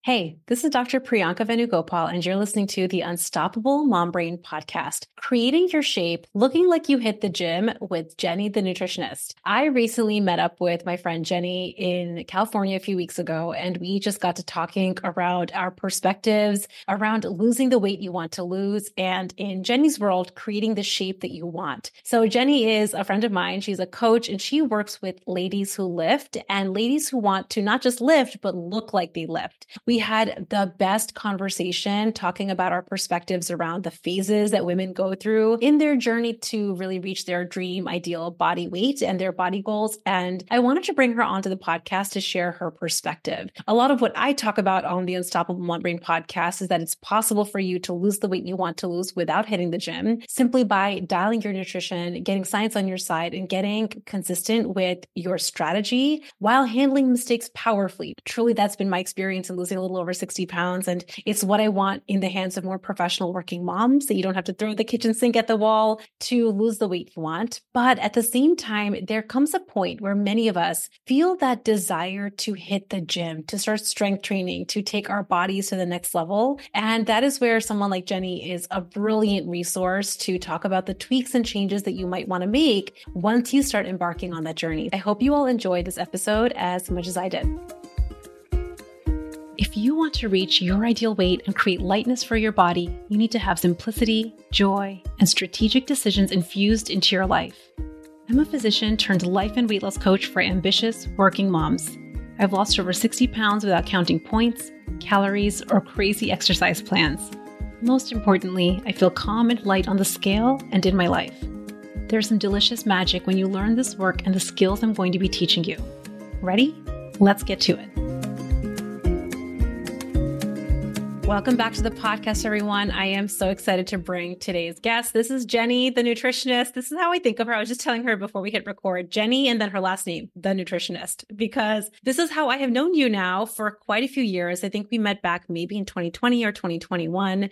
Hey, this is Dr. Priyanka Venugopal, and you're listening to the Unstoppable Mom Brain podcast, creating your shape, looking like you hit the gym with Jenny, the nutritionist. I recently met up with my friend Jenny in California a few weeks ago, and we just got to talking around our perspectives around losing the weight you want to lose, and in Jenny's world, creating the shape that you want. So Jenny is a friend of mine. She's a coach, and she works with ladies who lift and ladies who want to not just lift, but look like they lift. We had the best conversation talking about our perspectives around the phases that women go through in their journey to really reach their dream ideal body weight and their body goals. And I wanted to bring her onto the podcast to share her perspective. A lot of what I talk about on the Unstoppable Mom Brain podcast is that it's possible for you to lose the weight you want to lose without hitting the gym, simply by dialing your nutrition, getting science on your side, and getting consistent with your strategy while handling mistakes powerfully. Truly, that's been my experience in losing a little over 60 pounds. And it's what I want in the hands of more professional working moms, that you don't have to throw the kitchen sink at the wall to lose the weight you want. But at the same time, there comes a point where many of us feel that desire to hit the gym, to start strength training, to take our bodies to the next level. And that is where someone like Jenny is a brilliant resource to talk about the tweaks and changes that you might want to make once you start embarking on that journey. I hope you all enjoyed this episode as much as I did. If you want to reach your ideal weight and create lightness for your body, you need to have simplicity, joy, and strategic decisions infused into your life. I'm a physician turned life and weight loss coach for ambitious working moms. I've lost over 60 pounds without counting points, calories, or crazy exercise plans. Most importantly, I feel calm and light on the scale and in my life. There's some delicious magic when you learn this work and the skills I'm going to be teaching you. Ready? Let's get to it. Welcome back to the podcast, everyone. I am so excited to bring today's guest. This is Jenny, the nutritionist. This is how I think of her. I was just telling her before we hit record, Jenny, and then her last name, the nutritionist, because this is how I have known you now for quite a few years. I think we met back maybe in 2020 or 2021.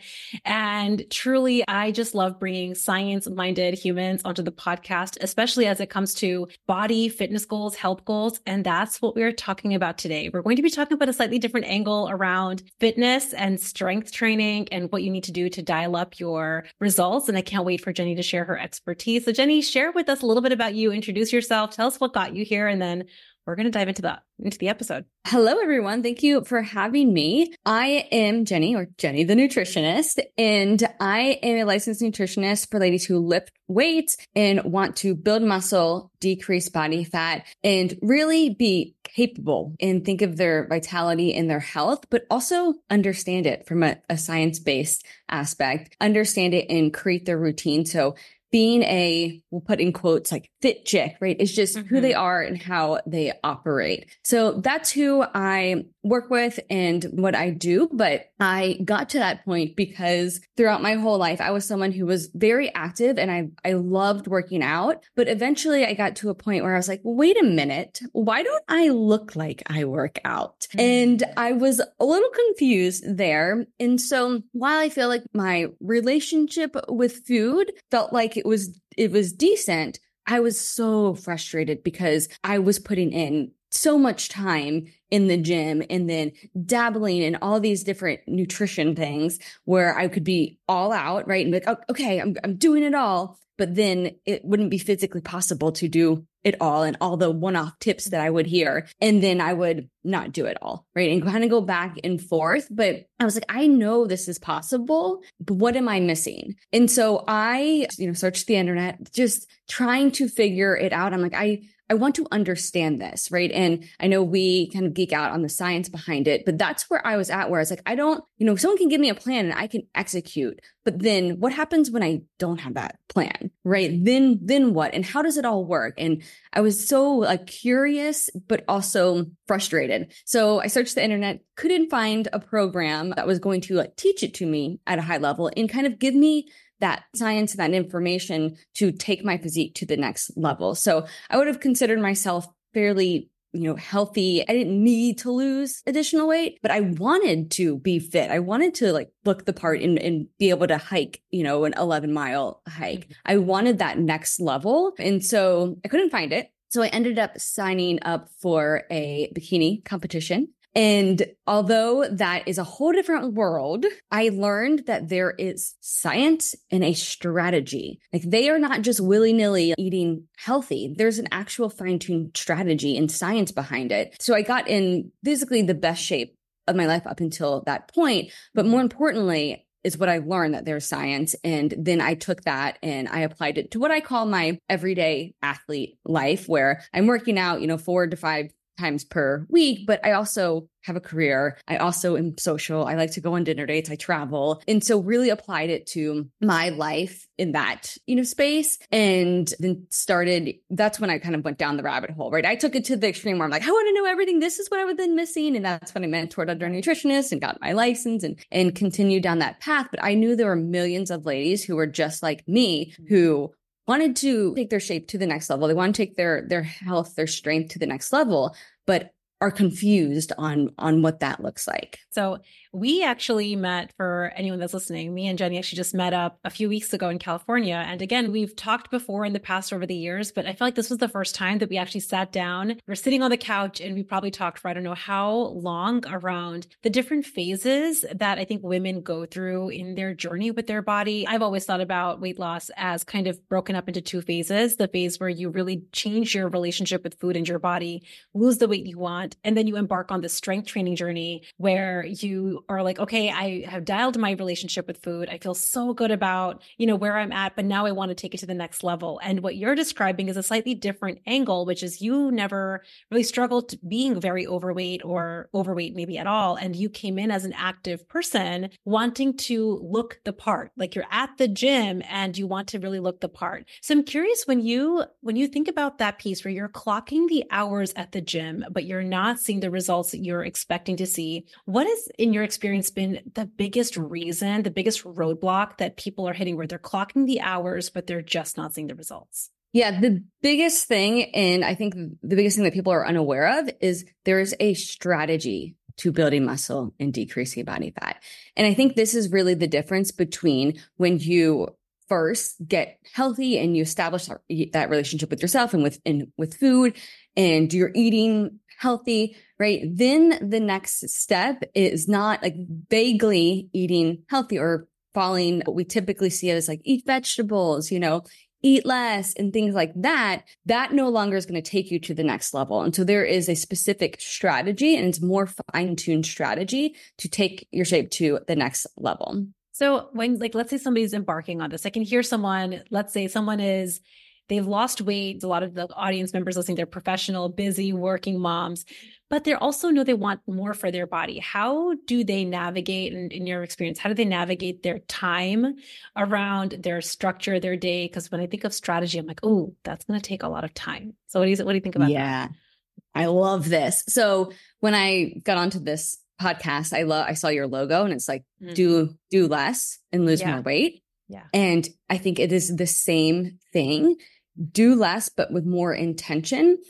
And truly, I just love bringing science-minded humans onto the podcast, especially as it comes to body, fitness goals, health goals. And that's what we're talking about today. We're going to be talking about a slightly different angle around fitness and strength training and what you need to do to dial up your results. And I can't wait for Jenny to share her expertise. So Jenny, share with us a little bit about you, introduce yourself, tell us what got you here, and then we're going to dive into the episode. Hello, everyone. Thank you for having me. I am Jenny, or Jenny the nutritionist, and I am a licensed nutritionist for ladies who lift weights and want to build muscle, decrease body fat, and really be capable and think of their vitality and their health, but also understand it from a science-based aspect, understand it and create their routine. So being we'll put in quotes like fit chick, right? It's just who they are and how they operate. So that's who I work with and what I do. But I got to that point because throughout my whole life, I was someone who was very active and I loved working out. But eventually I got to a point where I was like, wait a minute, why don't I look like I work out? And I was a little confused there. And so while I feel like my relationship with food felt like it was decent, I was so frustrated because I was putting in so much time in the gym and then dabbling in all these different nutrition things where I could be all out, right? And be like, oh, okay, I'm doing it all. But then it wouldn't be physically possible to do it all and all the one-off tips that I would hear. And then I would not do it all, right? And kind of go back and forth. But I was like, I know this is possible, but what am I missing? And so I, searched the internet, just trying to figure it out. I'm like, I want to understand this, right? And I know we kind of geek out on the science behind it, but that's where I was at, where I was like, I don't, someone can give me a plan and I can execute, but then what happens when I don't have that plan, right? Then what? And how does it all work? And I was so curious, but also frustrated. So I searched the internet, couldn't find a program that was going to teach it to me at a high level and kind of give me that science and that information to take my physique to the next level. So I would have considered myself fairly, healthy. I didn't need to lose additional weight, but I wanted to be fit. I wanted to look the part and be able to hike, an 11-mile hike. I wanted that next level. And so I couldn't find it. So I ended up signing up for a bikini competition. And although that is a whole different world, I learned that there is science and a strategy. Like they are not just willy-nilly eating healthy. There's an actual fine-tuned strategy and science behind it. So I got in physically the best shape of my life up until that point. But more importantly, is what I learned that there's science. And then I took that and I applied it to what I call my everyday athlete life, where I'm working out, 4 to 5 times per week, but I also have a career. I also am social. I like to go on dinner dates. I travel. And so really applied it to my life in that, space. And then that's when I kind of went down the rabbit hole, right? I took it to the extreme where I'm like, I want to know everything. This is what I would been missing. And that's when I mentored under a nutritionist and got my license and continued down that path. But I knew there were millions of ladies who were just like me, who wanted to take their shape to the next level. They want to take their health, their strength to the next level, but are confused on what that looks like. So we actually met, for anyone that's listening, me and Jenny actually just met up a few weeks ago in California. And again, we've talked before in the past over the years, but I feel like this was the first time that we actually sat down. We're sitting on the couch and we probably talked for, I don't know how long, around the different phases that I think women go through in their journey with their body. I've always thought about weight loss as kind of broken up into 2 phases. The phase where you really change your relationship with food and your body, lose the weight you want, and then you embark on the strength training journey where you are like, okay, I have dialed my relationship with food. I feel so good about, where I'm at, but now I want to take it to the next level. And what you're describing is a slightly different angle, which is you never really struggled being very overweight or overweight maybe at all. And you came in as an active person wanting to look the part, like you're at the gym and you want to really look the part. So I'm curious, when you think about that piece where you're clocking the hours at the gym, but you're not seeing the results that you're expecting to see, what has, in your experience, been the biggest reason, the biggest roadblock that people are hitting where they're clocking the hours, but they're just not seeing the results? Yeah, the biggest thing, and I think the biggest thing that people are unaware of, is there's a strategy to building muscle and decreasing body fat. And I think this is really the difference between when you first get healthy and you establish that relationship with yourself and with food, and you're eating healthy, right? Then the next step is not like vaguely eating healthy or following what we typically see as like eat vegetables, eat less and things like that. That no longer is going to take you to the next level. And so there is a specific strategy, and it's more fine-tuned strategy to take your shape to the next level. So when, let's say somebody's embarking on this, I can hear someone, let's say they've lost weight. A lot of the audience members listening, they're professional, busy, working moms, but they also know they want more for their body. How do they navigate, in your experience, how do they navigate their time around their structure, their day? Because when I think of strategy, I'm like, oh, that's going to take a lot of time. So what do you think about that? Yeah, I love this. So when I got onto this podcast, I saw your logo and it's like, do less and lose more weight. Yeah. And I think it is the same thing. Do less, but with more intention.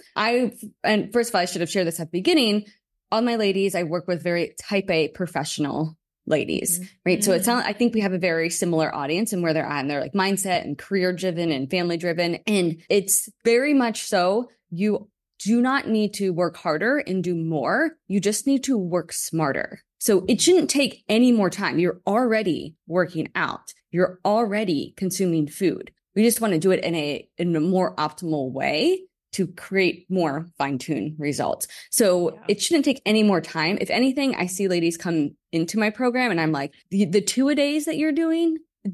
And first of all, I should have shared this at the beginning. All my ladies, I work with very type A professional ladies, right? So I think we have a very similar audience and where they're at, and they're like mindset and career driven and family driven. And it's very much so. You do not need to work harder and do more. You just need to work smarter. So it shouldn't take any more time. You're already working out. You're already consuming food. We just want to do it in a more optimal way to create more fine-tuned results. So it shouldn't take any more time. If anything, I see ladies come into my program and I'm like, the 2-a-days that you're doing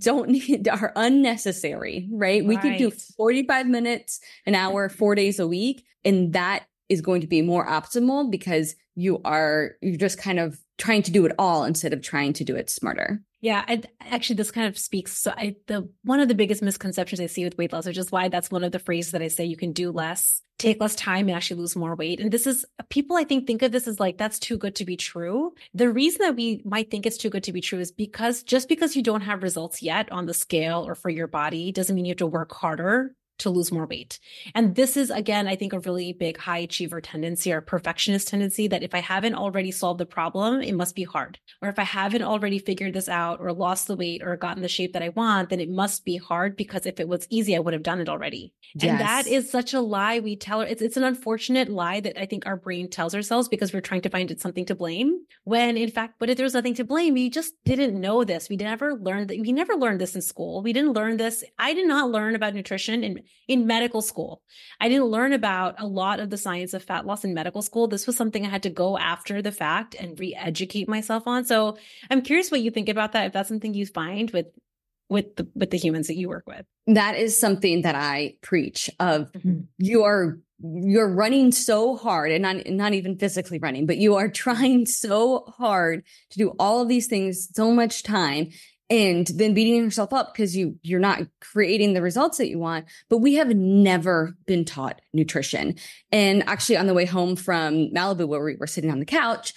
are unnecessary, right? We could do 45 minutes, an hour, 4 days a week. And that is going to be more optimal because you're just kind of trying to do it all instead of trying to do it smarter. Yeah, actually, this kind of speaks. So one of the biggest misconceptions I see with weight loss, which is why that's one of the phrases that I say you can do less, take less time and actually lose more weight. And this is, people I think of this as like, that's too good to be true. The reason that we might think it's too good to be true is because just because you don't have results yet on the scale or for your body doesn't mean you have to work harder to lose more weight. And this is, again, I think a really big high achiever tendency or perfectionist tendency that if I haven't already solved the problem, it must be hard. Or if I haven't already figured this out or lost the weight or gotten the shape that I want, then it must be hard, because if it was easy, I would have done it already. Yes. And that is such a lie we tell her. It's an unfortunate lie that I think our brain tells ourselves because we're trying to find it something to blame, when in fact, but if there was nothing to blame, we just didn't know this. We never learned that. We never learned this in school. We didn't learn this. I did not learn about nutrition in medical school. I didn't learn about a lot of the science of fat loss in medical school. This was something I had to go after the fact and re-educate myself on. So I'm curious what you think about that, if that's something you find with the humans that you work with. That is something that I preach of. You're running so hard, and not even physically running, but you are trying so hard to do all of these things, so much time, and then beating yourself up because you're not creating the results that you want. But we have never been taught nutrition. And actually, on the way home from Malibu, where we were sitting on the couch,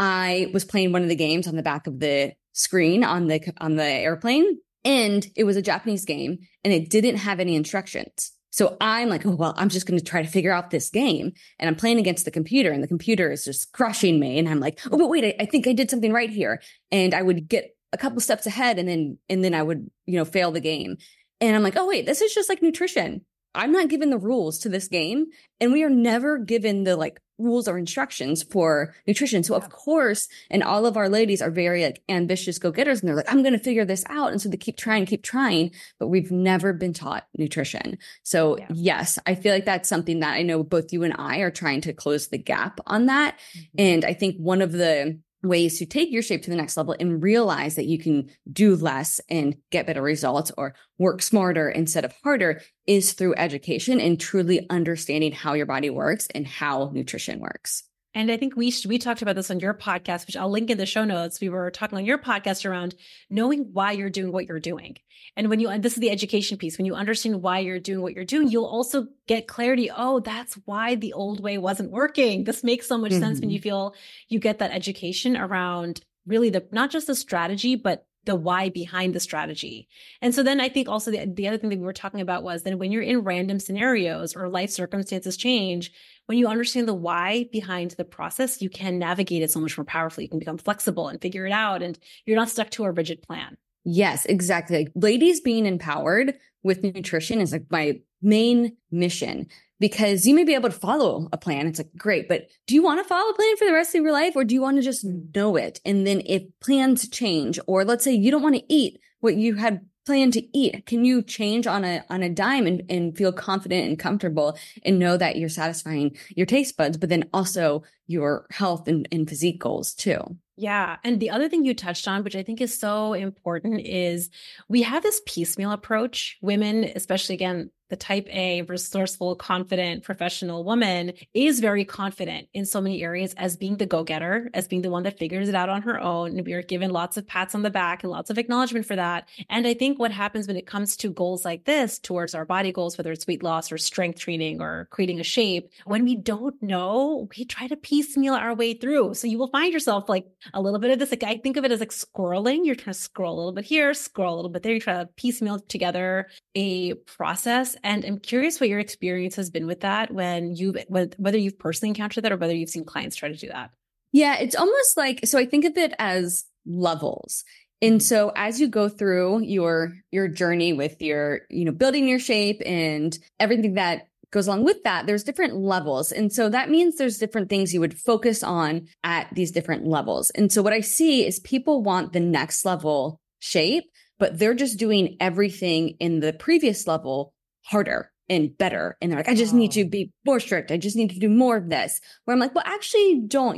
I was playing one of the games on the back of the screen on the airplane, and it was a Japanese game, and it didn't have any instructions. So I'm like, oh, well, I'm just going to try to figure out this game. And I'm playing against the computer, and the computer is just crushing me. And I'm like, oh, but wait, I think I did something right here. And I would get a couple steps ahead, and then I would, fail the game. And I'm like, oh, wait, this is just like nutrition. I'm not given the rules to this game. And we are never given the rules or instructions for nutrition. So of course, and all of our ladies are very ambitious go-getters, and they're like, I'm going to figure this out. And so they keep trying, but we've never been taught nutrition. So yes, I feel like that's something that I know both you and I are trying to close the gap on that. And I think one of the ways to take your shape to the next level and realize that you can do less and get better results or work smarter instead of harder is through education and truly understanding how your body works and how nutrition works. And I think we talked about this on your podcast, which I'll link in the show notes. We were talking on your podcast around knowing why you're doing what you're doing. And this is the education piece, when you understand why you're doing what you're doing, you'll also get clarity. Oh, that's why the old way wasn't working. This makes so much sense when you feel you get that education around really not just the strategy, but the why behind the strategy. And so then I think also the other thing that we were talking about was then when you're in random scenarios or life circumstances change, when you understand the why behind the process, you can navigate it so much more powerfully. You can become flexible and figure it out, and you're not stuck to a rigid plan. Yes, exactly. Ladies being empowered with nutrition is my main mission, because you may be able to follow a plan. It's great, but do you want to follow a plan for the rest of your life, or do you want to just know it? And then if plans change, or let's say you don't want to eat what you had planned to eat, can you change on a dime and feel confident and comfortable and know that you're satisfying your taste buds, but then also your health and physique goals too? Yeah. And the other thing you touched on, which I think is so important, is we have this piecemeal approach. Women, especially again, the type A, resourceful, confident, professional woman is very confident in so many areas as being the go-getter, as being the one that figures it out on her own. And we are given lots of pats on the back and lots of acknowledgement for that. And I think what happens when it comes to goals like this towards our body goals, whether it's weight loss or strength training or creating a shape, when we don't know, we try to piecemeal our way through. So you will find yourself a little bit of this, I think of it as scrolling. You're trying to scroll a little bit here, scroll a little bit there. You try to piecemeal together a process. And I'm curious what your experience has been with that, whether you've personally encountered that or whether you've seen clients try to do that. Yeah, it's almost so I think of it as levels. And so as you go through your journey with your, building your shape and everything that goes along with that, there's different levels. And so that means there's different things you would focus on at these different levels. And so what I see is people want the next level shape, but they're just doing everything in the previous level harder and better. And they're like, I just need to be more strict. I just need to do more of this. Where I'm like, well, actually don't.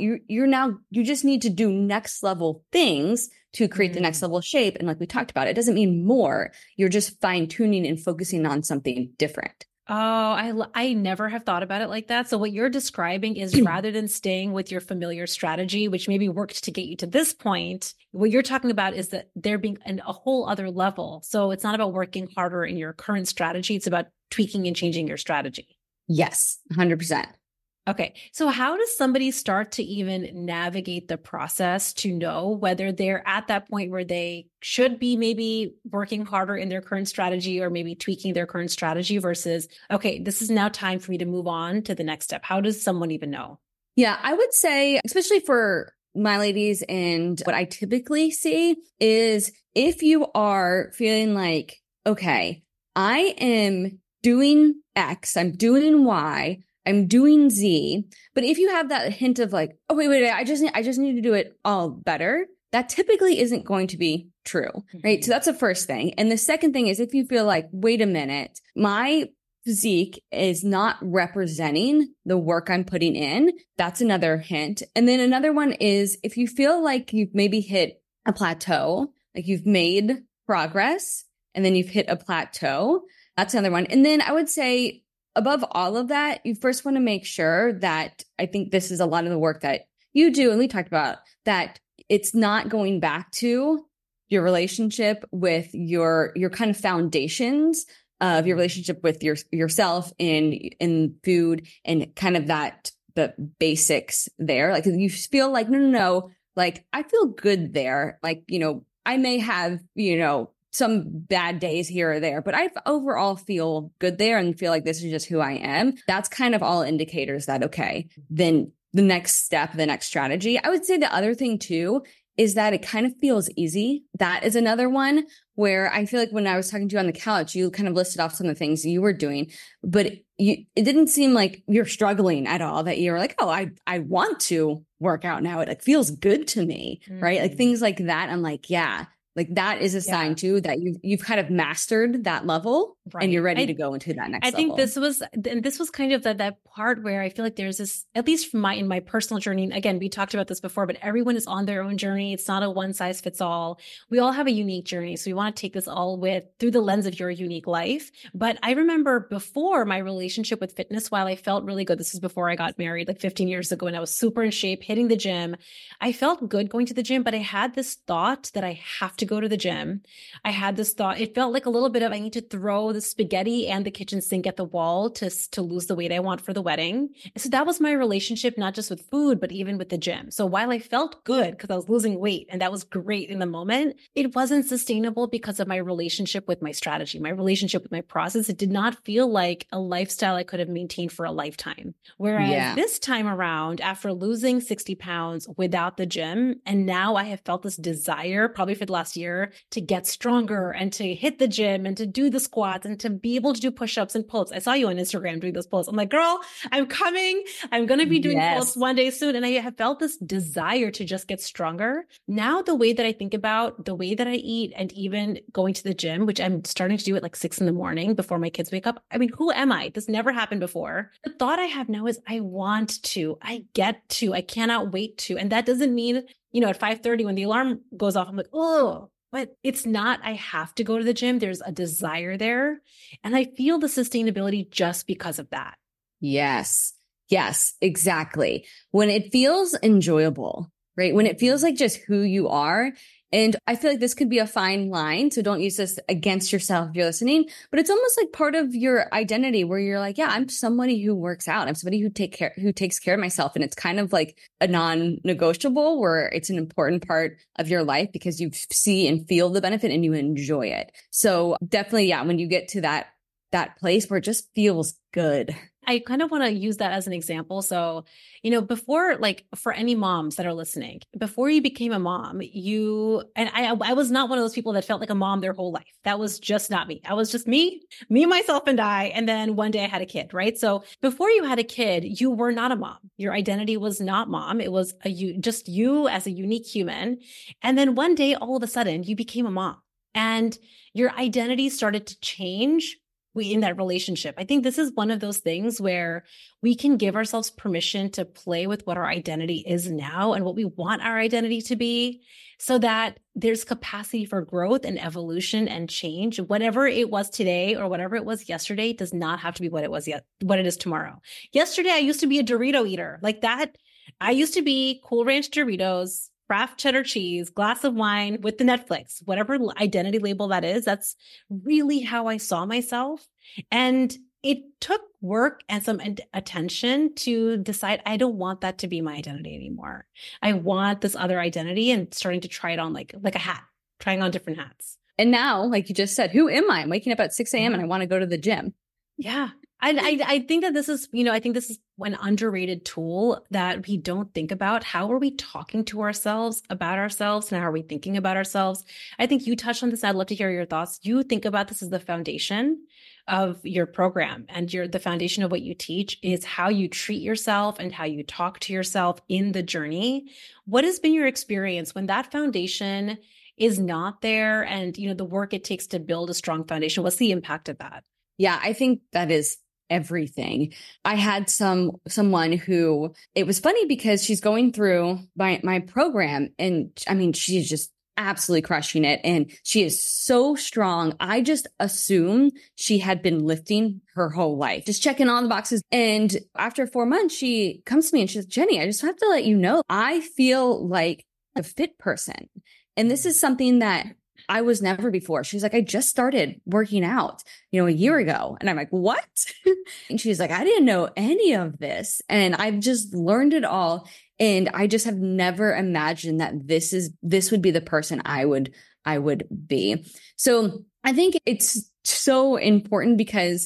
You just need to do next level things to create the next level shape. And like we talked about, it doesn't mean more. You're just fine tuning and focusing on something different. Oh, I never have thought about it like that. So what you're describing is rather than staying with your familiar strategy, which maybe worked to get you to this point, what you're talking about is that there being a whole other level. So it's not about working harder in your current strategy. It's about tweaking and changing your strategy. Yes, 100%. Okay. So how does somebody start to even navigate the process to know whether they're at that point where they should be maybe working harder in their current strategy or maybe tweaking their current strategy versus, okay, this is now time for me to move on to the next step? How does someone even know? Yeah, I would say, especially for my ladies, and what I typically see is if you are feeling like, okay, I am doing X, I'm doing Y, I'm doing Z, but if you have that hint of like, oh, wait, I just need to do it all better, that typically isn't going to be true, right? Mm-hmm. So that's the first thing. And the second thing is if you feel like, wait a minute, my physique is not representing the work I'm putting in, that's another hint. And then another one is if you feel like you've maybe hit a plateau, like you've made progress and then you've hit a plateau, that's another one. And then I would say above all of that, you first want to make sure that, I think this is a lot of the work that you do, and we talked about, that it's not going back to your relationship with your kind of foundations of your relationship with yourself in food and kind of the basics there. Like you feel like, no, like I feel good there. Like, I may have, some bad days here or there, but I overall feel good there and feel like this is just who I am. That's kind of all indicators that, okay, then the next step, the next strategy. I would say the other thing too is that it kind of feels easy. That is another one where I feel like when I was talking to you on the couch, you kind of listed off some of the things you were doing, but it didn't seem like you're struggling at all, that you're like, oh, I want to work out now. It like feels good to me, right? Like things like that. I'm like, yeah, like that is a sign too that you've kind of mastered that level, right, and you're ready to go into that next level. I think this was kind of that part where I feel like there's this, at least from in my personal journey. And again, we talked about this before, but everyone is on their own journey. It's not a one size fits all. We all have a unique journey. So we want to take this all through the lens of your unique life. But I remember before my relationship with fitness, while I felt really good, this is before I got married, like 15 years ago, and I was super in shape, hitting the gym. I felt good going to the gym, but I had this thought that I have to go to the gym. I had this thought, it felt like a little bit of, I need to throw the spaghetti and the kitchen sink at the wall to lose the weight I want for the wedding. So that was my relationship, not just with food, but even with the gym. So while I felt good because I was losing weight and that was great in the moment, it wasn't sustainable because of my relationship with my strategy, my relationship with my process. It did not feel like a lifestyle I could have maintained for a lifetime. Whereas this time around, after losing 60 pounds without the gym, and now I have felt this desire, probably for the last year, to get stronger and to hit the gym and to do the squats and to be able to do push-ups and pull-ups. I saw you on Instagram doing those pull-ups. I'm like, girl, I'm coming. I'm going to be doing pull-ups one day soon. And I have felt this desire to just get stronger. Now, the way that I think about the way that I eat and even going to the gym, which I'm starting to do at like 6 a.m. before my kids wake up. I mean, who am I? This never happened before. The thought I have now is I want to, I get to, I cannot wait to. And that doesn't mean, at 5:30 when the alarm goes off, I'm like, oh, but it's not, I have to go to the gym. There's a desire there. And I feel the sustainability just because of that. Yes, exactly. When it feels enjoyable, right? When it feels like just who you are. And I feel like this could be a fine line. So don't use this against yourself if you're listening, but it's almost like part of your identity where you're like, yeah, I'm somebody who works out. I'm somebody who takes care of myself. And it's kind of like a non-negotiable where it's an important part of your life because you see and feel the benefit and you enjoy it. So definitely, yeah, when you get to that place where it just feels good. I kind of want to use that as an example. So, before, like for any moms that are listening, before you became a mom, I was not one of those people that felt like a mom their whole life. That was just not me. I was just me, myself, and I. And then one day I had a kid, right? So before you had a kid, you were not a mom. Your identity was not mom. It was just you as a unique human. And then one day, all of a sudden, you became a mom and your identity started to change in that relationship. I think this is one of those things where we can give ourselves permission to play with what our identity is now and what we want our identity to be so that there's capacity for growth and evolution and change. Whatever it was today or whatever it was yesterday does not have to be what it is tomorrow. Yesterday, I used to be a Dorito eater like that. I used to be Cool Ranch Doritos, Kraft cheddar cheese, glass of wine with the Netflix, whatever identity label that is. That's really how I saw myself. And it took work and some attention to decide, I don't want that to be my identity anymore. I want this other identity, and starting to try it on like a hat, trying on different hats. And now, like you just said, who am I? I'm waking up at 6 a.m. and I want to go to the gym. Yeah. I think that this is, I think this is an underrated tool that we don't think about. How are we talking to ourselves about ourselves, and how are we thinking about ourselves? I think you touched on this. I'd love to hear your thoughts. You think about this as the foundation of your program, and the foundation of what you teach is how you treat yourself and how you talk to yourself in the journey. What has been your experience when that foundation is not there, and, the work it takes to build a strong foundation? What's the impact of that? Yeah, I think that is everything. I had someone who, it was funny because she's going through my program, and I mean, she's just absolutely crushing it. And she is so strong. I just assumed she had been lifting her whole life, just checking all the boxes. And after 4 months, she comes to me and she says, Jenny, I just have to let you know, I feel like a fit person. And this is something that I was never before. She's like, I just started working out, a year ago. And I'm like, what? And she's like, I didn't know any of this. And I've just learned it all. And I just have never imagined that this would be the person I would be. So I think it's so important, because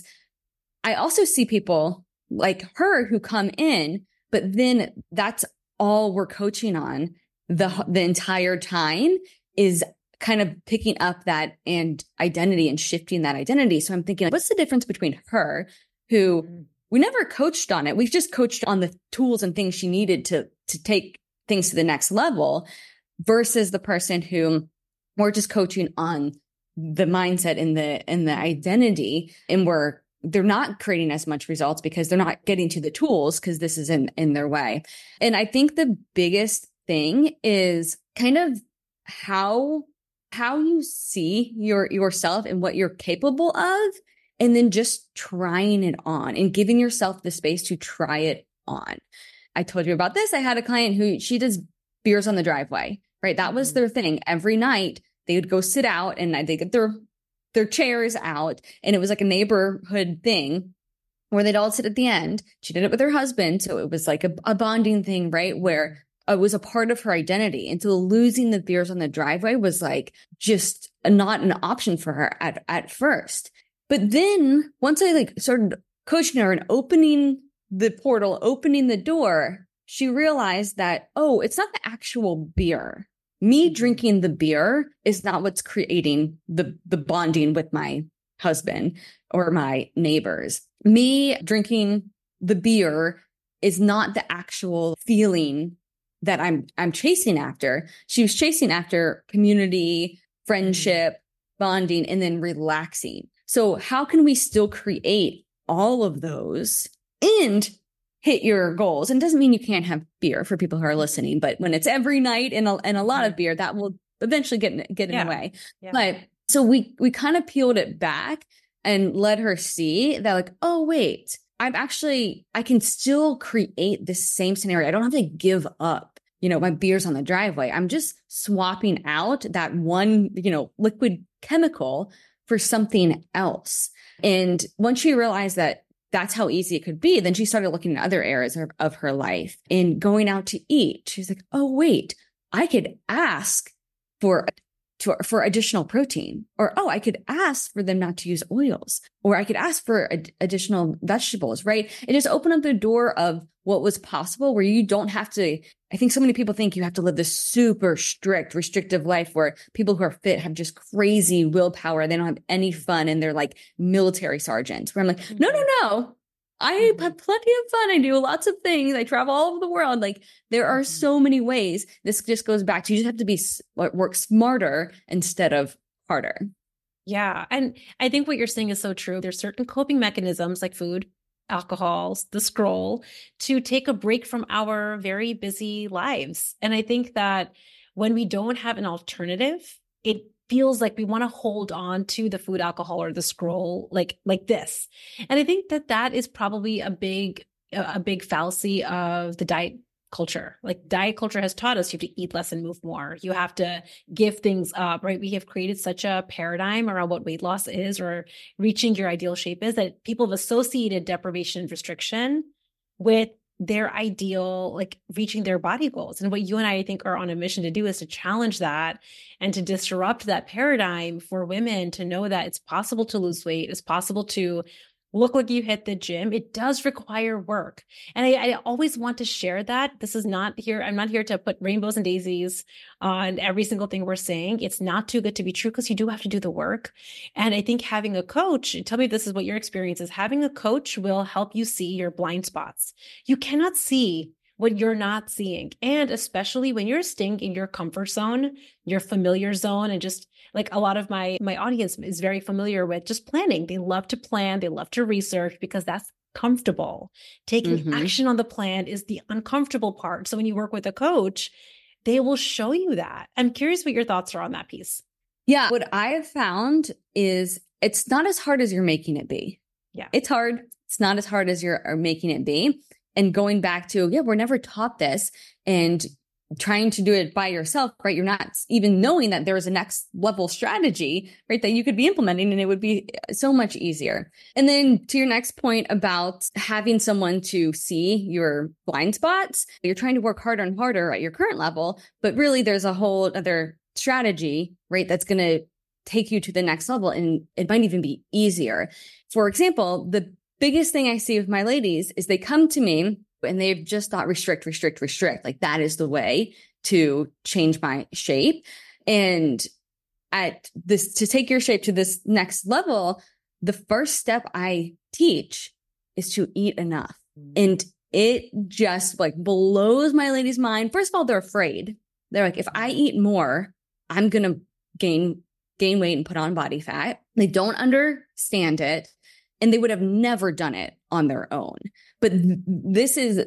I also see people like her who come in, but then that's all we're coaching on the entire time, is kind of picking up that and identity and shifting that identity. So I'm thinking, what's the difference between her, who we never coached on it? We've just coached on the tools and things she needed to take things to the next level, versus the person who we're just coaching on the mindset and the identity, and they're not creating as much results because they're not getting to the tools, because this is in their way. And I think the biggest thing is kind of how you see yourself and what you're capable of, and then just trying it on and giving yourself the space to try it on. I told you about this. I had a client who, she does beers on the driveway, right? That was their thing. Every night they would go sit out, and they get their chairs out, and it was like a neighborhood thing where they'd all sit at the end. She did it with her husband. So it was like a bonding thing, right? Where it was a part of her identity. And so losing the beers on the driveway was like just not an option for her at first. But then once I started coaching her and opening the portal, opening the door, she realized that, oh, it's not the actual beer. Me drinking the beer is not what's creating the bonding with my husband or my neighbors. Me drinking the beer is not the actual feeling that I'm chasing after. She was chasing after community, friendship, bonding, and then relaxing. So how can we still create all of those and hit your goals? And it doesn't mean you can't have beer, for people who are listening, but when it's every night and a lot of beer, that will eventually get in the way. Yeah. But so we kind of peeled it back and let her see that, like, oh, wait, I can still create this same scenario. I don't have to give up, my beers on the driveway. I'm just swapping out that one, liquid chemical for something else. And once she realized that that's how easy it could be, then she started looking at other areas of her life and going out to eat. She's like, oh, wait, I could ask for additional protein, or, oh, I could ask for them not to use oils, or I could ask for additional vegetables, right? It just opened up the door of what was possible, where you don't have to. I think so many people think you have to live this super strict, restrictive life where people who are fit have just crazy willpower. They don't have any fun, and they're like military sergeants, where I'm like, no. I have plenty of fun. I do lots of things. I travel all over the world. Like, there are so many ways. This just goes back to, you just have to work smarter instead of harder. Yeah. And I think what you're saying is so true. There's certain coping mechanisms like food, alcohol, the scroll, to take a break from our very busy lives. And I think that when we don't have an alternative, it feels like we want to hold on to the food, alcohol, or the scroll like this. And I think that is probably a big fallacy of the diet culture. Like diet culture has taught us you have to eat less and move more. You have to give things up, right? We have created such a paradigm around what weight loss is or reaching your ideal shape is that people have associated deprivation and restriction with their ideal, like reaching their body goals. And what you and I think are on a mission to do is to challenge that and to disrupt that paradigm for women to know that it's possible to lose weight. It's possible to look like you hit the gym. It does require work. And I always want to share that. This is not here. I'm not here to put rainbows and daisies on every single thing we're saying. It's not too good to be true because you do have to do the work. And I think having a coach, tell me if this is what your experience is, having a coach will help you see your blind spots. You cannot see what you're not seeing. And especially when you're staying in your comfort zone, your familiar zone, and just like a lot of my audience is very familiar with just planning. They love to plan. They love to research because that's comfortable. Taking action on the plan is the uncomfortable part. So when you work with a coach, they will show you that. I'm curious what your thoughts are on that piece. Yeah. What I have found is it's not as hard as you're making it be. Yeah. It's hard. It's not as hard as you're making it be. And going back to, we're never taught this and trying to do it by yourself, right? You're not even knowing that there's a next level strategy, right? That you could be implementing and it would be so much easier. And then to your next point about having someone to see your blind spots, you're trying to work harder and harder at your current level, but really there's a whole other strategy, right? That's going to take you to the next level and it might even be easier. For example, the biggest thing I see with my ladies is they come to me and they've just thought restrict. Like that is the way to change my shape. And at this, to take your shape to this next level, the first step I teach is to eat enough. And it just like blows my ladies' mind. First of all, they're afraid. They're like, if I eat more, I'm going to gain weight and put on body fat. They don't understand it. And they would have never done it on their own. But this is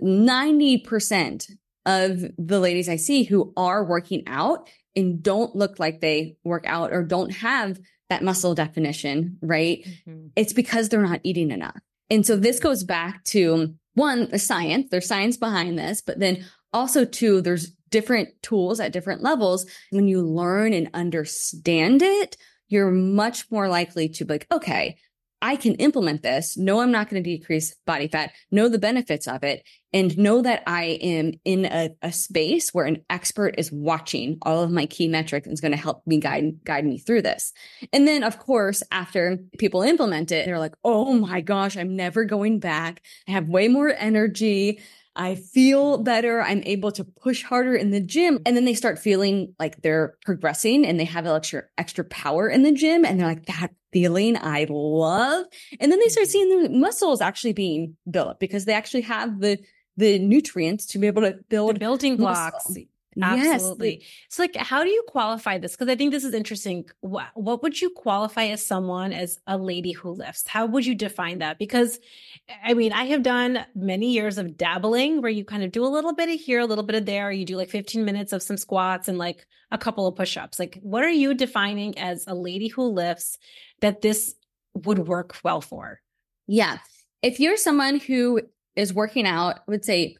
90% of the ladies I see who are working out and don't look like they work out or don't have that muscle definition, right? It's because they're not eating enough. And so this goes back to one, the science, there's science behind this, but then also two, there's different tools at different levels. When you learn and understand it, you're much more likely to be like, okay, I can implement this, know I'm not going to decrease body fat, know the benefits of it, and know that I am in a space where an expert is watching all of my key metrics and is going to help me guide me through this. And then, of course, after people implement it, they're like, oh my gosh, I'm never going back. I have way more energy. I feel better. I'm able to push harder in the gym. And then they start feeling like they're progressing and they have extra power in the gym. And they're like, that feeling I love. And then they start seeing the muscles actually being built because they actually have the nutrients to be able to build the building blocks. Muscle. Absolutely. Yes. So like, how do you qualify this? Because I think this is interesting. What would you qualify as someone as a lady who lifts? How would you define that? Because I mean, I have done many years of dabbling where you kind of do a little bit of here, a little bit of there. You do like 15 minutes of some squats and like a couple of push-ups. Like, what are you defining as a lady who lifts that this would work well for? Yeah. If you're someone who is working out, I would say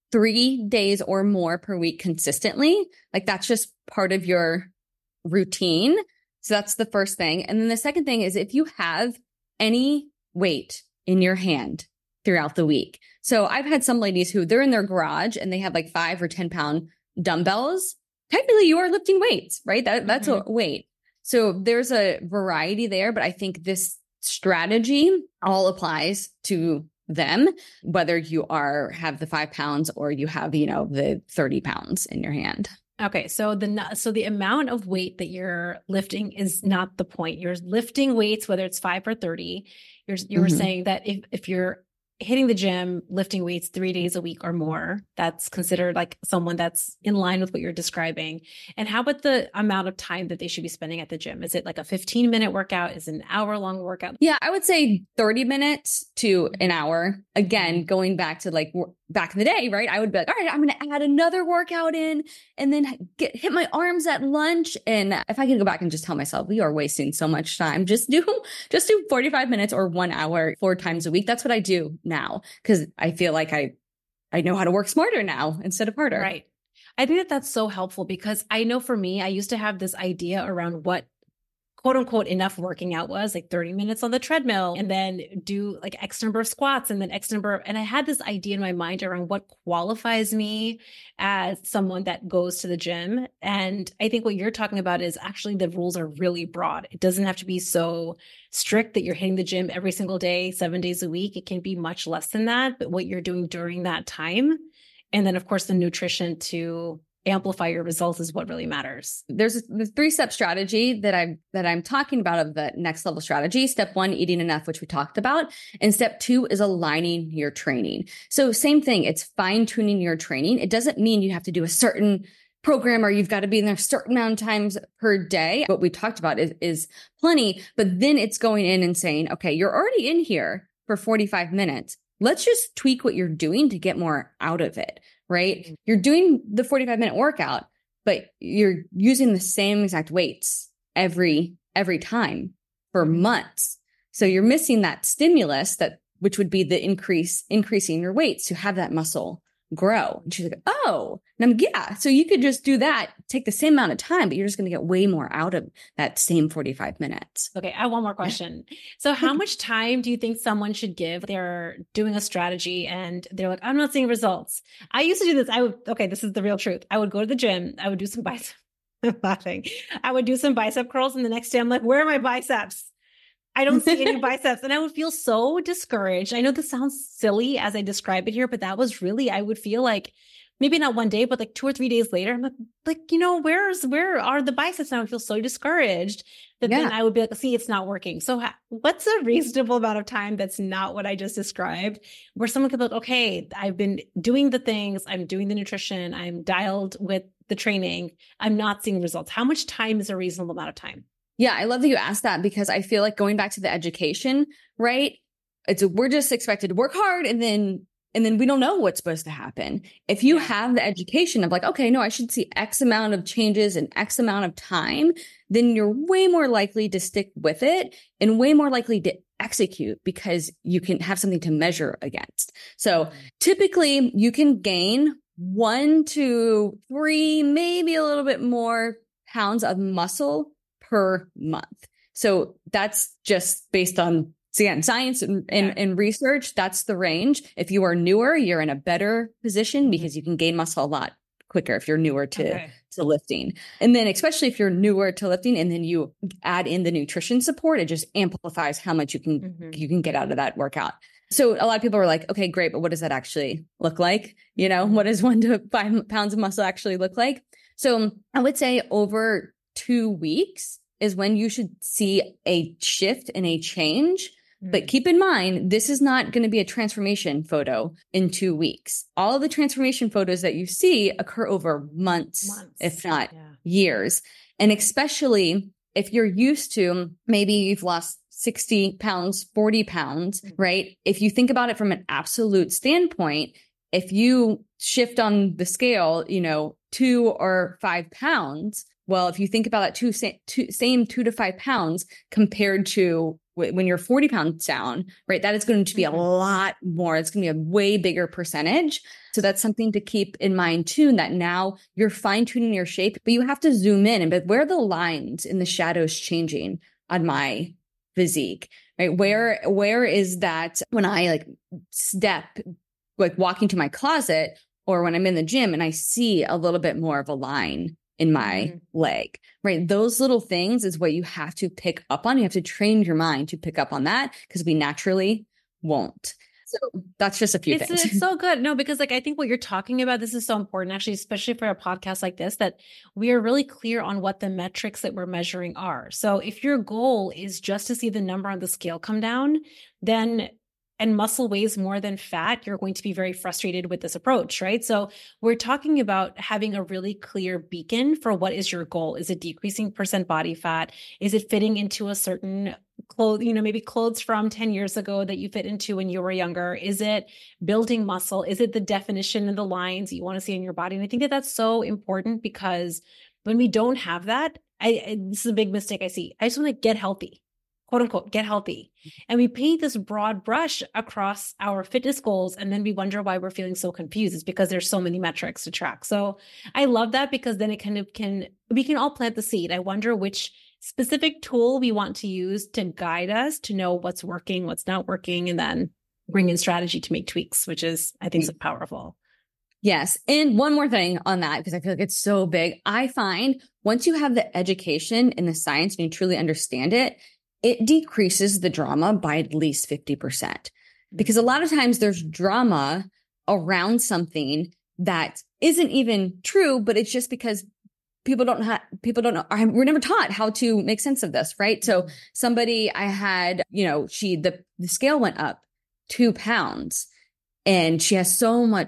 3 days or more per week consistently, like that's just part of your routine. So that's the first thing. And then the second thing is if you have any weight in your hand throughout the week. So I've had some ladies who they're in their garage and they have like 5 or 10 pound dumbbells. Technically you are lifting weights, right? That's a weight. So there's a variety there, but I think this strategy all applies to them, whether you have the 5 pounds or you have, the 30 pounds in your hand. Okay. So the amount of weight that you're lifting is not the point. You're lifting weights, whether it's 5 or 30. You were saying that if you're hitting the gym, lifting weights 3 days a week or more, that's considered like someone that's in line with what you're describing. And how about the amount of time that they should be spending at the gym? Is it like a 15-minute workout? Is it an hour-long workout? Yeah, I would say 30 minutes to an hour. Again, going back to like back in the day, right? I would be like, all right, I'm going to add another workout in and then hit my arms at lunch. And if I could go back and just tell myself, we are wasting so much time, just do 45 minutes or 1 hour 4 times a week. That's what I do now because I feel like I I know how to work smarter now instead of harder. Right. I think that that's so helpful because I know for me, I used to have this idea around what quote unquote enough working out was, like 30 minutes on the treadmill and then do like X number of squats and then X number. And I had this idea in my mind around what qualifies me as someone that goes to the gym. And I think what you're talking about is actually the rules are really broad. It doesn't have to be so strict that you're hitting the gym every single day, 7 days a week. It can be much less than that, but what you're doing during that time. And then of course the nutrition to amplify your results is what really matters. There's the 3-step strategy that I'm talking about of the next level strategy. Step 1, eating enough, which we talked about. And step 2 is aligning your training. So same thing. It's fine tuning your training. It doesn't mean you have to do a certain program or you've got to be in there a certain amount of times per day. What we talked about is plenty, but then it's going in and saying, okay, you're already in here for 45 minutes. Let's just tweak what you're doing to get more out of it. Right? You're doing the 45-minute workout, but you're using the same exact weights every time for months. So you're missing that stimulus which would be the increasing your weights to have that muscle grow. And she's like, oh, and I'm, yeah. So you could just do that, take the same amount of time, but you're just going to get way more out of that same 45 minutes. Okay. I have one more question. So how much time do you think someone should give? They're doing a strategy and they're like, I'm not seeing results. I used to do this. This is the real truth. I would go to the gym. I would do some bicep laughing. I would do some bicep curls. And the next day I'm like, where are my biceps? I don't see any biceps. And I would feel so discouraged. I know this sounds silly as I describe it here, but that was really, I would feel like maybe not one day, but like 2 or 3 days later, I'm like, where are the biceps? And I would feel so discouraged that then I would be like, see, it's not working. So what's a reasonable amount of time that's not what I just described, where someone could be like, okay, I've been doing the things, I'm doing the nutrition, I'm dialed with the training, I'm not seeing results. How much time is a reasonable amount of time? Yeah, I love that you asked that because I feel like going back to the education, right? We're just expected to work hard and then we don't know what's supposed to happen. If you have the education of like, okay, no, I should see X amount of changes in X amount of time, then you're way more likely to stick with it and way more likely to execute because you can have something to measure against. So typically you can gain 1 to 3, maybe a little bit more pounds of muscle per month. So that's just based on science and research. That's the range. If you are newer, you're in a better position because you can gain muscle a lot quicker if you're newer to lifting. And then especially if you're newer to lifting and then you add in the nutrition support, it just amplifies how much you can get out of that workout. So a lot of people are like, okay, great, but what does that actually look like? You know, what does 1 to 5 pounds of muscle actually look like? So I would say over 2 weeks is when you should see a shift and a change. But keep in mind, this is not going to be a transformation photo in 2 weeks. All of the transformation photos that you see occur over months. If not years. And especially if you're used to, maybe you've lost 60 pounds, 40 pounds, right? If you think about it from an absolute standpoint, if you shift on the scale, 2 or 5 pounds, well, if you think about that same 2 to 5 pounds compared to when you're 40 pounds down, right, that is going to be a lot more. It's going to be a way bigger percentage. So that's something to keep in mind too, that now you're fine tuning your shape, but you have to zoom in but where are the lines in the shadows changing on my physique, right? Where is that when I step, walking to my closet or when I'm in the gym and I see a little bit more of a line in my leg, right? Those little things is what you have to pick up on. You have to train your mind to pick up on that because we naturally won't. So that's just a few things. It's so good. No, because I think what you're talking about, this is so important, actually, especially for a podcast like this, that we are really clear on what the metrics that we're measuring are. So if your goal is just to see the number on the scale come down, then and muscle weighs more than fat, you're going to be very frustrated with this approach, right? So we're talking about having a really clear beacon for what is your goal. Is it decreasing percent body fat? Is it fitting into a certain maybe clothes from 10 years ago that you fit into when you were younger? Is it building muscle? Is it the definition and the lines that you want to see in your body? And I think that that's so important because when we don't have that, this is a big mistake I see. I just want to get healthy. quote unquote, get healthy. And we paint this broad brush across our fitness goals. And then we wonder why we're feeling so confused. It's because there's so many metrics to track. So I love that, because then it kind of we can all plant the seed. I wonder which specific tool we want to use to guide us to know what's working, what's not working, and then bring in strategy to make tweaks, which is, I think, so powerful. Yes. And one more thing on that, because I feel like it's so big. I find once you have the education in the science and you truly understand it, it decreases the drama by at least 50%. Because a lot of times there's drama around something that isn't even true, but it's just because people don't know. We're never taught how to make sense of this, right? So somebody I had, the scale went up 2 pounds, and she was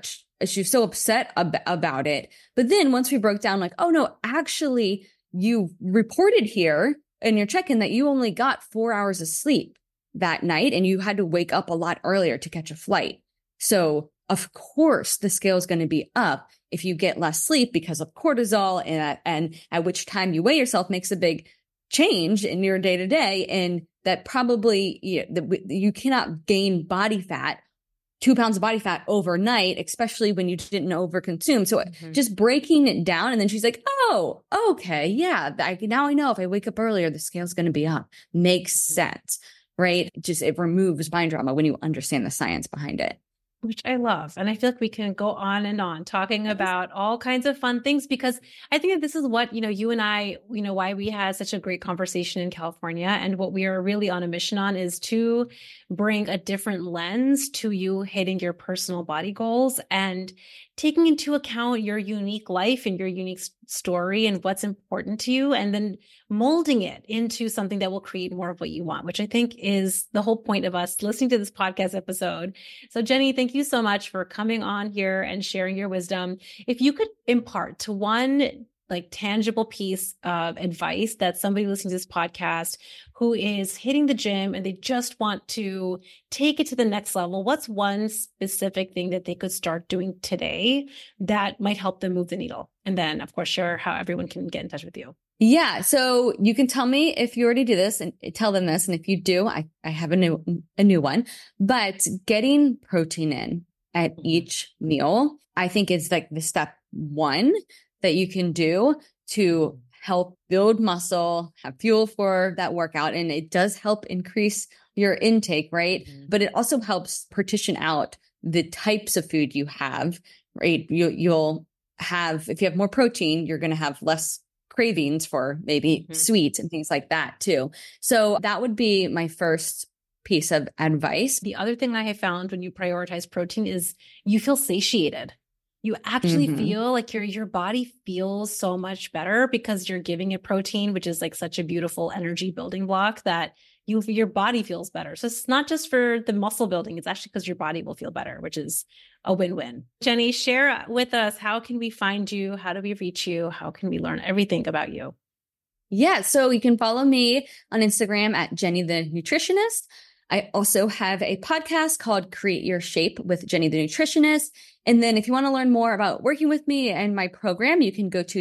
so upset about it. But then once we broke down, like, oh no, actually you reported here in your check-in that you only got 4 hours of sleep that night, and you had to wake up a lot earlier to catch a flight. So of course the scale is going to be up if you get less sleep because of cortisol, and at which time you weigh yourself makes a big change in your day to day. And that probably, you cannot gain body fat, 2 pounds of body fat overnight, especially when you didn't overconsume. So just breaking it down. And then she's like, oh, okay. Yeah. Now I know if I wake up earlier, the scale's going to be up. Makes sense, right? It removes mind drama when you understand the science behind it. Which I love. And I feel like we can go on and on talking about all kinds of fun things, because I think that this is what, you and I, why we had such a great conversation in California. And what we are really on a mission on is to bring a different lens to you hitting your personal body goals and taking into account your unique life and your unique story and what's important to you, and then molding it into something that will create more of what you want, which I think is the whole point of us listening to this podcast episode. So Jenny, thank you so much for coming on here and sharing your wisdom. If you could impart to one tangible piece of advice that somebody listening to this podcast who is hitting the gym and they just want to take it to the next level, what's one specific thing that they could start doing today that might help them move the needle? And then, of course, share how everyone can get in touch with you. Yeah. So you can tell me if you already do this, and tell them this. And if you do, I have a new one, but getting protein in at each meal, I think is the step one that you can do to help build muscle, have fuel for that workout. And it does help increase your intake, right? But it also helps partition out the types of food you have, right? You'll have, if you have more protein, you're going to have less cravings for maybe sweets and things like that too. So that would be my first piece of advice. The other thing I have found when you prioritize protein is you feel satiated. You actually feel like your body feels so much better because you're giving it protein, which is such a beautiful energy building block that your body feels better. So it's not just for the muscle building. It's actually because your body will feel better, which is a win-win. Jenny, share with us, how can we find you? How do we reach you? How can we learn everything about you? Yeah. So you can follow me on Instagram at Jenny the Nutritionist. I also have a podcast called Create Your Shape with Jenny the Nutritionist. And then if you want to learn more about working with me and my program, you can go to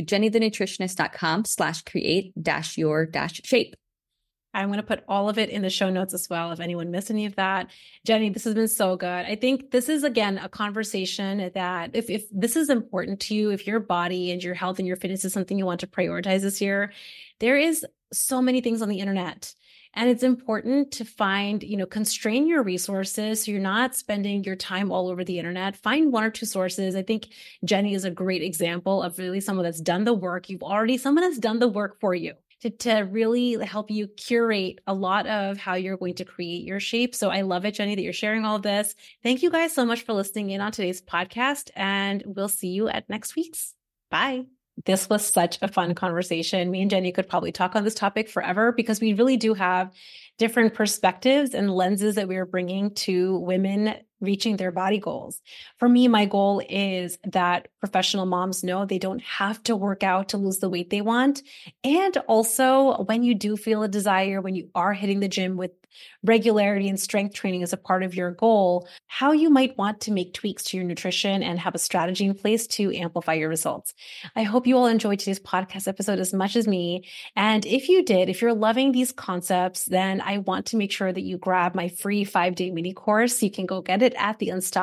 jennythenutritionist.com/create-your-shape. I'm going to put all of it in the show notes as well, if anyone missed any of that. Jenny, this has been so good. I think this is, again, a conversation that if this is important to you, if your body and your health and your fitness is something you want to prioritize this year, there is so many things on the internet. And it's important to find, constrain your resources so you're not spending your time all over the internet. Find one or two sources. I think Jenny is a great example of really someone that's done the work. Someone has done the work for you to really help you curate a lot of how you're going to create your shape. So I love it, Jenny, that you're sharing all of this. Thank you guys so much for listening in on today's podcast, and we'll see you at next week's. Bye. This was such a fun conversation. Me and Jenny could probably talk on this topic forever because we really do have different perspectives and lenses that we are bringing to women reaching their body goals. For me, my goal is that professional moms know they don't have to work out to lose the weight they want. And also, when you do feel a desire, when you are hitting the gym with regularity and strength training is a part of your goal, how you might want to make tweaks to your nutrition and have a strategy in place to amplify your results. I hope you all enjoyed today's podcast episode as much as me. And if you did, if you're loving these concepts, then I want to make sure that you grab my free 5-day mini course. You can go get it at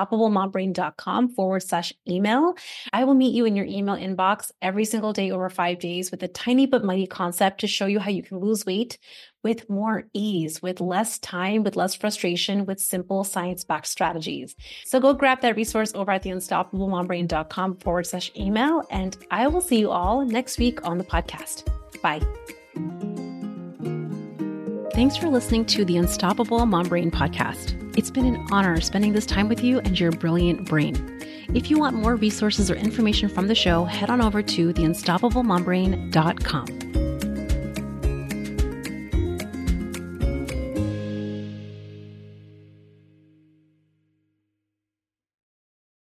theunstoppablemombrain.com/email. I will meet you in your email inbox every single day over 5 days with a tiny but mighty concept to show you how you can lose weight with more ease, with less time, with less frustration, with simple science-backed strategies. So go grab that resource over at theunstoppablemombrain.com/email, and I will see you all next week on the podcast. Bye. Thanks for listening to the Unstoppable Mom Brain podcast. It's been an honor spending this time with you and your brilliant brain. If you want more resources or information from the show, head on over to theunstoppablemombrain.com.